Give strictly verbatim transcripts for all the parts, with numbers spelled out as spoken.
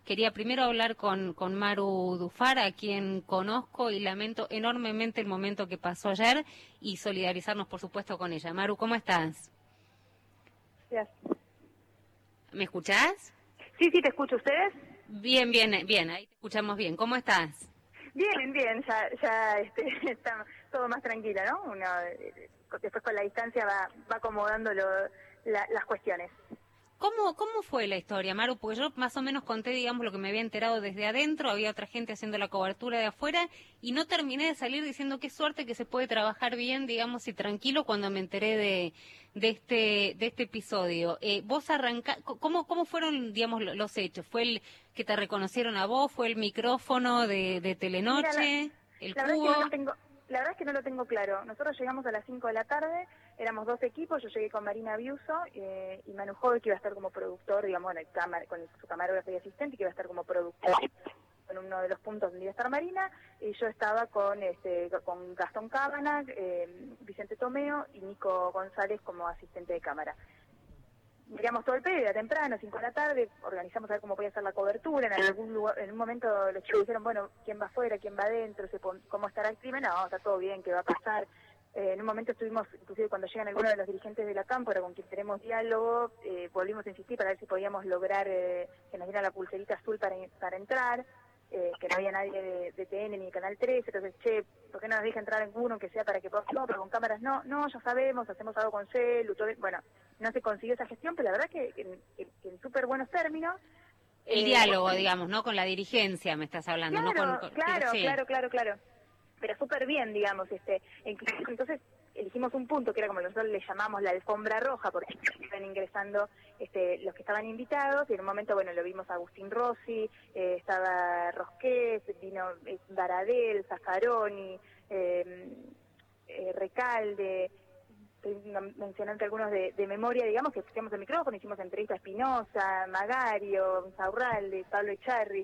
Quería primero hablar con, con Maru Dufar, a quien conozco y lamento enormemente el momento que pasó ayer y solidarizarnos, por supuesto, con ella. Maru, ¿cómo estás? Gracias. ¿Me escuchás? Sí, sí, te escucho. ¿Ustedes? Bien, bien, bien, ahí te escuchamos bien. ¿Cómo estás? Bien, bien, ya, ya este, está todo más tranquilo, ¿no? Uno eh, después con la distancia va, va acomodando lo, la, las cuestiones. ¿Cómo, ¿Cómo fue la historia, Maru? Porque yo más o menos conté, digamos, lo que me había enterado desde adentro, había otra gente haciendo la cobertura de afuera, y no terminé de salir diciendo qué suerte que se puede trabajar bien, digamos, y tranquilo cuando me enteré de, de este de este episodio. Eh, vos arranca, ¿cómo, ¿Cómo fueron, digamos, los hechos? ¿Fue el que te reconocieron a vos? ¿Fue el micrófono de, de Telenoche? Mira, la, ¿El la cubo? verdad es que no lo tengo, la verdad es que no lo tengo claro. Nosotros llegamos a las cinco de la tarde, éramos dos equipos, yo llegué con Marina Biuso eh, y Manu Joy, que iba a estar como productor, digamos, en el cámara, con su camarógrafo y asistente, que iba a estar como productor en uno de los puntos donde iba a estar Marina, y yo estaba con este con Gastón Cábana, eh, Vicente Tomeo y Nico González como asistente de cámara. Miramos todo el pedo, era temprano, cinco de la tarde, organizamos a ver cómo podía ser la cobertura, en algún lugar, en un momento los chicos dijeron, bueno, ¿quién va afuera, quién va adentro, cómo estará el crimen? No, está todo bien, ¿qué va a pasar? Eh, en un momento estuvimos, inclusive cuando llegan algunos de los dirigentes de la Cámpora con quien tenemos diálogo, eh, volvimos a insistir para ver si podíamos lograr eh, que nos diera la pulserita azul para, para entrar, eh, que no había nadie de, de T N ni de Canal trece, entonces, che, ¿por qué no nos deja entrar ninguno que sea para que podamos? No, pero con cámaras no, no, ya sabemos, hacemos algo con celu, todo, bueno, no se consiguió esa gestión, pero la verdad que, que, que, que en súper buenos términos. El eh, diálogo, digamos, ¿no? Con la dirigencia me estás hablando, claro, ¿no? Con, con, claro, sí. claro, claro, claro. Pero súper bien, digamos, este, entonces elegimos un punto que era como nosotros le llamamos la alfombra roja, porque iban ingresando este, los que estaban invitados, y en un momento, bueno, lo vimos a Agustín Rossi, eh, estaba Rosqués, vino eh, Baradel, Zaffaroni, eh, eh, Recalde, estoy mencionando algunos de, de memoria, digamos, que pusimos el micrófono, hicimos entrevista a Espinosa, Magario, Saurralde, Pablo Echarri.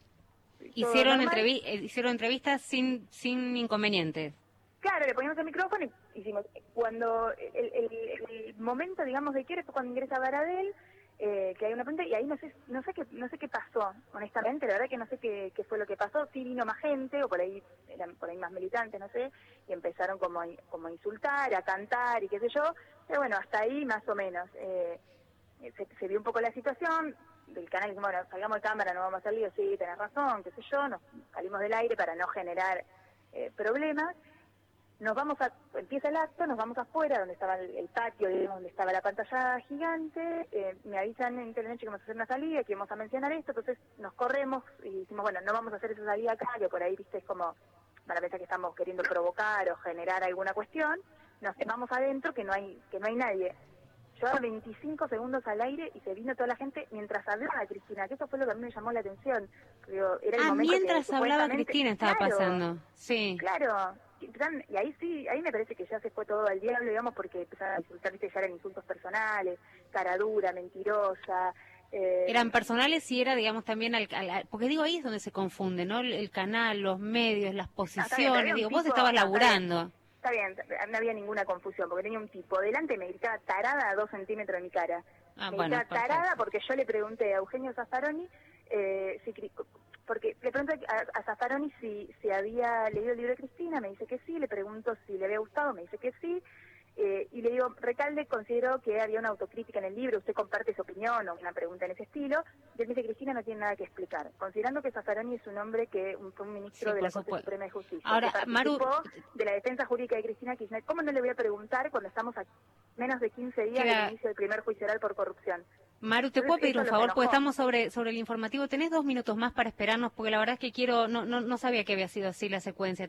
Hicieron, entrevi hicieron entrevistas sin sin inconvenientes. Claro, le poníamos el micrófono y hicimos. Cuando el, el, el momento, digamos, de quiebre fue cuando ingresa Baradel, eh, que hay una pregunta, y ahí no sé no sé qué no sé qué pasó, honestamente, la verdad que no sé qué, qué fue lo que pasó. Sí vino más gente, o por ahí eran por ahí más militantes, no sé, y empezaron como, como a insultar, a cantar y qué sé yo, pero bueno, hasta ahí más o menos. Eh, se, se vio un poco la situación. Del canal, dijimos, bueno, salgamos de cámara, no vamos a hacer lío, sí, tenés razón, qué sé yo, nos salimos del aire para no generar eh, problemas. Nos vamos a, empieza el acto, nos vamos afuera, donde estaba el, el patio, donde estaba la pantalla gigante, eh, me avisan en Telenoche que vamos a hacer una salida, que vamos a mencionar esto, entonces nos corremos y decimos, bueno, no vamos a hacer esa salida acá, que por ahí, viste, es como, para pensar que estamos queriendo provocar o generar alguna cuestión, nos vamos adentro, que no hay que no hay nadie. Llevaron veinticinco segundos al aire y se vino toda la gente mientras hablaba Cristina, que eso fue lo que a mí me llamó la atención. Digo, era el ah, momento mientras que, hablaba Cristina estaba claro, pasando. Sí. Claro, y ahí sí, ahí me parece que ya se fue todo al diablo, digamos, porque empezaron a insultar, viste, ya eran insultos personales, cara dura, mentirosa. Eh, Eran personales y era, digamos, también, al, al, porque digo, ahí es donde se confunde, ¿no? El, el canal, los medios, las posiciones, no, bien, digo, tipo, vos estabas no, laburando. Está bien, está bien, no había ninguna confusión, porque tenía un tipo delante y me gritaba tarada a dos centímetros de mi cara. Ah, me bueno, gritaba perfecto. tarada porque yo le pregunté a Eugenio Zaffaroni, eh, si, porque le pregunté a, a Zaffaroni si, si había leído el libro de Cristina, me dice que sí, le pregunto si le había gustado, me dice que sí, eh, y le digo, Recalde consideró que había una autocrítica en el libro, ¿usted comparte su opinión o una pregunta en ese estilo? Y él me dice, Cristina no tiene nada que explicar, considerando que Zaffaroni es un hombre que un, fue un ministro Sí, de la por Corte supuesto. Suprema de Justicia, Ahora, que participó Maru, de la defensa jurídica de Cristina Kirchner. ¿Cómo no le voy a preguntar cuando estamos a menos de quince días queda... del inicio del primer juicio oral por corrupción? Maru, ¿te Entonces, puedo pedir un favor? Porque enojó. estamos sobre sobre el informativo. ¿Tenés dos minutos más para esperarnos? Porque la verdad es que quiero... No, no, no sabía que había sido así la secuencia.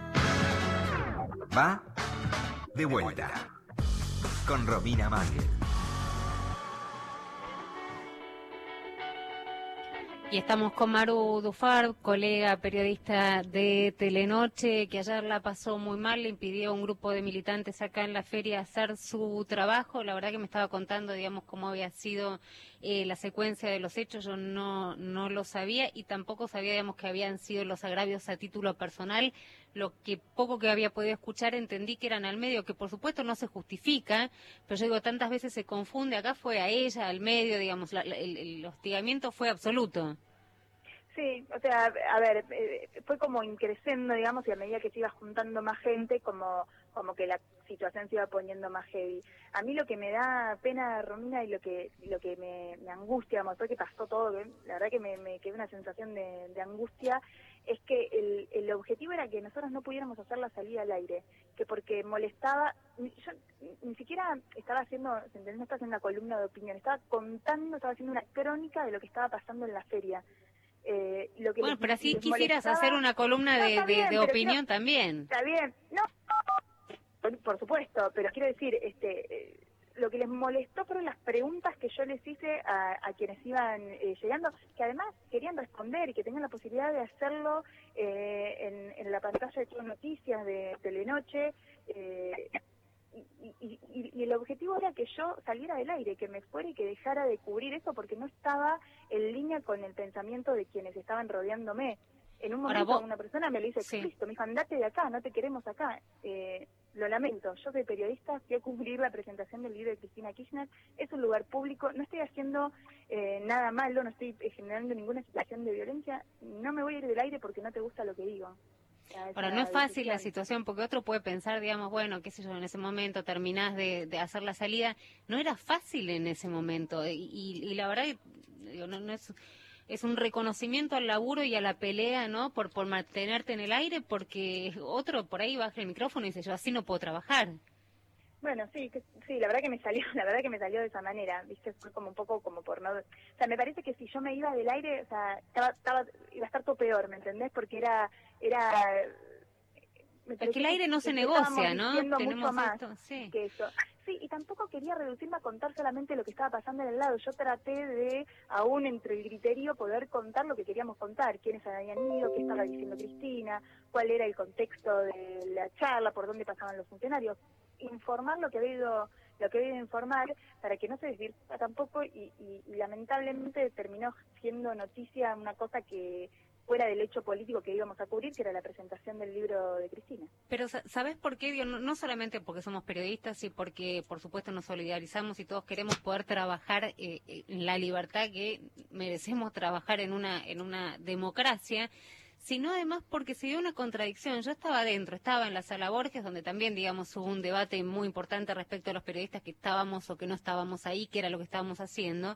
Va de vuelta con Romina Mangel. Y estamos con Maru Dufar, colega periodista de Telenoche, que ayer la pasó muy mal, le impidió a un grupo de militantes acá en la feria hacer su trabajo. La verdad que me estaba contando, digamos, cómo había sido eh, la secuencia de los hechos. Yo no no lo sabía y tampoco sabía, digamos, que habían sido los agravios a título personal. Lo que poco que había podido escuchar entendí que eran al medio, que por supuesto no se justifica, pero yo digo, tantas veces se confunde. Acá fue a ella, al medio, digamos, la, la, el, el hostigamiento fue absoluto. Sí, o sea, a ver, eh, fue como increciendo, digamos, y a medida que se iba juntando más gente, como como que la situación se iba poniendo más heavy. A mí lo que me da pena, Romina, y lo que lo que me, me angustia, como después que pasó todo, que la verdad que me, me quedó una sensación de, de angustia, es que el, el objetivo era que nosotros no pudiéramos hacer la salida al aire, que porque molestaba, yo ni siquiera estaba haciendo, ¿entendés? No estaba haciendo una columna de opinión, estaba contando, estaba haciendo una crónica de lo que estaba pasando en la feria. Eh, lo que bueno, les, pero así les quisieras molestaba... hacer una columna No, de, está de, bien, de pero opinión quiero- también. Está bien, no, por, por supuesto, pero quiero decir, este, eh, lo que les molestó fueron las preguntas que yo les hice a, a quienes iban eh, llegando, que además querían responder y que tenían la posibilidad de hacerlo eh, en, en la pantalla de Todo Noticias, de Telenoche, eh, y, y, y, y el objetivo era que yo saliera del aire, que me fuera y que dejara de cubrir eso porque no estaba en línea con el pensamiento de quienes estaban rodeándome. En un Ahora, momento vos- una persona me lo hizo sí. explícito, me dijo, andate de acá, no te queremos acá. Eh, lo lamento, yo soy periodista, fui a cubrir la presentación del libro de Cristina Kirchner, es un lugar público, no estoy haciendo eh, nada malo, no estoy eh, generando ninguna situación de violencia, no me voy a ir del aire porque no te gusta lo que digo. O sea, es Ahora, no una es fácil la decisión. situación porque otro puede pensar, digamos, bueno, qué sé yo, en ese momento terminás de, de hacer la salida. No era fácil en ese momento y, y, y la verdad, que, digo, no, no es, es un reconocimiento al laburo y a la pelea, ¿no? Por, por mantenerte en el aire porque otro por ahí baja el micrófono y dice, yo así no puedo trabajar. Bueno, sí, que, sí, la verdad que me salió, la verdad que me salió de esa manera, viste, fue como un poco como por no, o sea, me parece que si yo me iba del aire, o sea, estaba, estaba, iba a estar todo peor, ¿me entendés? Porque era, era, me Es que el parecía aire no que, se que estábamos negocia, ¿no? diciendo Tenemos mucho más esto, sí. que eso. Sí, y tampoco quería reducirme a contar solamente lo que estaba pasando en el lado. Yo traté de, aún entre el griterío, poder contar lo que queríamos contar, quiénes habían ido, qué estaba diciendo Cristina, cuál era el contexto de la charla, por dónde pasaban los funcionarios, informar lo que había ido, lo que había ido a informar para que no se desvirtuara tampoco y, y, y lamentablemente terminó siendo noticia una cosa que fuera del hecho político que íbamos a cubrir, que era la presentación del libro de Cristina. Pero sa- ¿sabes por qué? Digo, no, no solamente porque somos periodistas y porque, por supuesto, nos solidarizamos y todos queremos poder trabajar eh, en la libertad que merecemos trabajar en una en una democracia, sino además porque se dio una contradicción. Yo estaba adentro, estaba en la sala Borges, donde también, digamos, hubo un debate muy importante respecto a los periodistas que estábamos o que no estábamos ahí, que era lo que estábamos haciendo.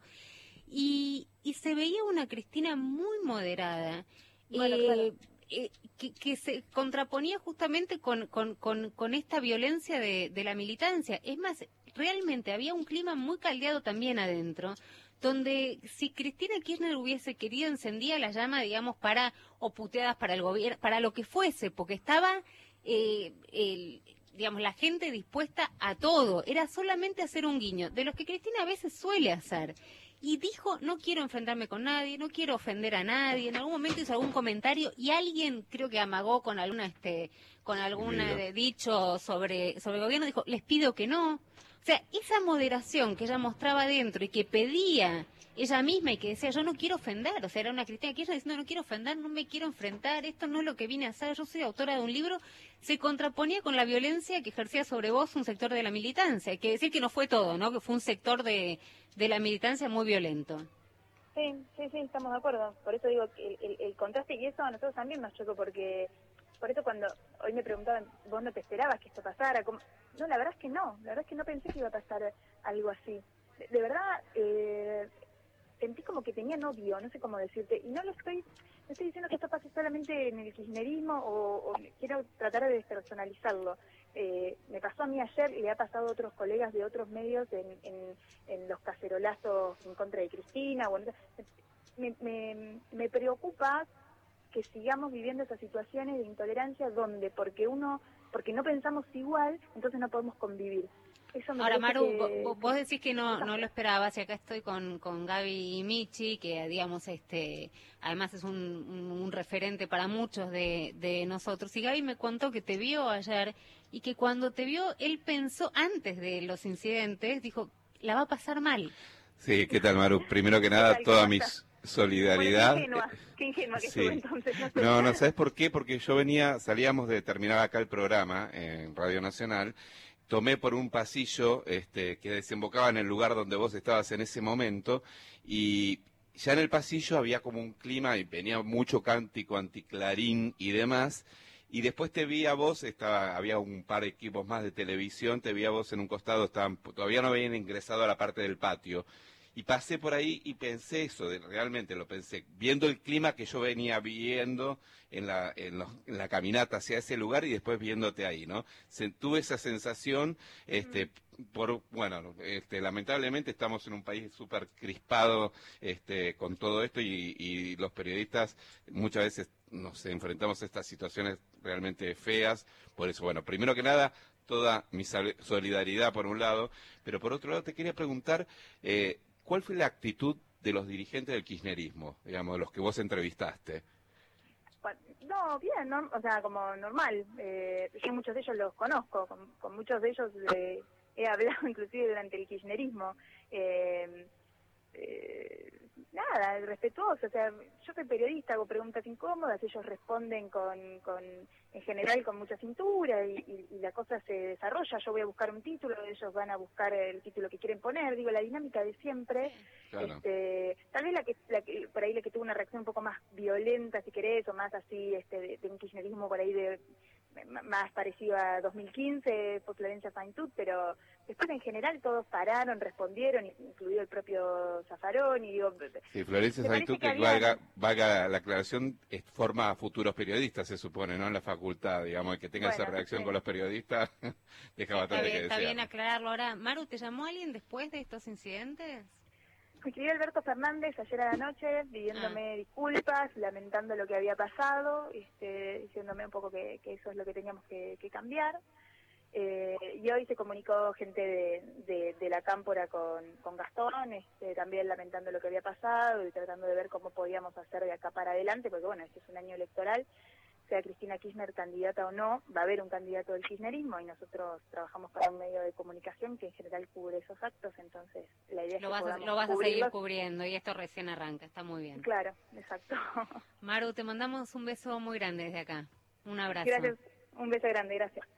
Y, y se veía una Cristina muy moderada, Bueno, eh, claro. eh, que, que se contraponía justamente con, con, con, con esta violencia de, de la militancia. Es más, realmente había un clima muy caldeado también adentro, donde si Cristina Kirchner hubiese querido encendía la llama, digamos, para o puteadas para el gobierno, para lo que fuese, porque estaba eh, el digamos, la gente dispuesta a todo, era solamente hacer un guiño, de los que Cristina a veces suele hacer. Y dijo, no quiero enfrentarme con nadie, no quiero ofender a nadie. En algún momento hizo algún comentario y alguien creo que amagó con alguna este con algún eh, dicho sobre sobre el gobierno, dijo, les pido que no. O sea, esa moderación que ella mostraba dentro y que pedía ella misma y que decía, yo no quiero ofender, o sea, era una Cristina Kirchner diciendo, no quiero ofender, no me quiero enfrentar, esto no es lo que vine a hacer, yo soy autora de un libro, se contraponía con la violencia que ejercía sobre vos un sector de la militancia. Hay que decir que no fue todo, ¿no? Que fue un sector de, de la militancia muy violento. Sí, sí, sí, estamos de acuerdo. Por eso digo que el, el, el contraste y eso a nosotros también nos chocó, porque por eso cuando hoy me preguntaban, ¿vos no te esperabas que esto pasara? ¿Cómo? No, la verdad es que no, la verdad es que no pensé que iba a pasar algo así. De, de verdad, eh, sentí como que tenía novio, no sé cómo decirte, y no lo estoy, no estoy diciendo que esto pase solamente en el kirchnerismo o, o quiero tratar de despersonalizarlo. Eh, me pasó a mí ayer y le ha pasado a otros colegas de otros medios en, en, en los cacerolazos en contra de Cristina. Bueno, me, me, me preocupa que sigamos viviendo esas situaciones de intolerancia donde porque uno, porque no pensamos igual, entonces no podemos convivir. Eso me Ahora, Maru, que, vos, vos decís que no no lo esperabas y acá estoy con, con Gaby y Michi, que digamos, este además es un, un, un referente para muchos de, de nosotros. Y Gaby me contó que te vio ayer y que cuando te vio, él pensó, antes de los incidentes, dijo, la va a pasar mal. Sí, ¿qué tal, Maru? Primero que nada, toda mi solidaridad. Bueno, qué ingenua, qué ingenua que sí. estuve entonces. No, sé. no, no, ¿sabes por qué? Porque yo venía, salíamos de terminar acá el programa en Radio Nacional, tomé por un pasillo este, que desembocaba en el lugar donde vos estabas en ese momento y ya en el pasillo había como un clima y venía mucho cántico anticlarín y demás. Y después te vi a vos, estaba, había un par de equipos más de televisión, te vi a vos en un costado, estaban, todavía no habían ingresado a la parte del patio. Y pasé por ahí y pensé eso, de- realmente lo pensé, viendo el clima que yo venía viendo en la, en, los- en la caminata hacia ese lugar y después viéndote ahí, ¿no? Se- tuve esa sensación, este, por, bueno, este, lamentablemente estamos en un país súper crispado, este, con todo esto y, y los periodistas muchas veces nos enfrentamos a estas situaciones realmente feas. Por eso, bueno, primero que nada, toda mi sal- solidaridad por un lado, pero por otro lado te quería preguntar, eh, ¿cuál fue la actitud de los dirigentes del kirchnerismo, digamos, de los que vos entrevistaste? Bueno, no, bien, no, o sea, como normal. Eh, yo muchos de ellos los conozco, con, con muchos de ellos eh, he hablado inclusive durante el kirchnerismo. Eh, eh, nada, respetuoso, o sea, yo soy periodista, hago preguntas incómodas, ellos responden con, con en general con mucha cintura y, y, y la cosa se desarrolla. Yo voy a buscar un título, ellos van a buscar el título que quieren poner, digo, la dinámica de siempre. Claro. Este, tal vez la que, la que por ahí la que tuvo una reacción un poco más violenta, si querés, o más así, este, de, de un kirchnerismo por ahí de m- más parecido a dos mil quince, por Florencia Faintut, pero después en general todos pararon, respondieron, incluido el propio Zaffaroni, y digo, Sí, Florencia me parece Saintú, que que había... valga, valga la aclaración, es- forma a futuros periodistas, se supone, ¿no? En la facultad, digamos, que tenga esa Bueno, reacción sí. con los periodistas, deja Está bastante bien, que está bien desear. aclararlo. Ahora, Maru, ¿te llamó alguien después de estos incidentes? Me escribió Alberto Fernández ayer a la noche pidiéndome disculpas, lamentando lo que había pasado, este, diciéndome un poco que, que eso es lo que teníamos que, que cambiar. Eh, y hoy se comunicó gente de, de, de la Cámpora con, con Gastón, este, también lamentando lo que había pasado y tratando de ver cómo podíamos hacer de acá para adelante, porque bueno, este es un año electoral, sea Cristina Kirchner candidata o no, va a haber un candidato del kirchnerismo y nosotros trabajamos para un medio de comunicación que en general cubre esos actos, entonces la idea es Lo que vas, a, podamos lo vas a seguir cubrirlos. cubriendo y esto recién arranca, está muy bien. Claro, exacto. Maru, te mandamos un beso muy grande desde acá. Un abrazo. Gracias, un beso grande, gracias.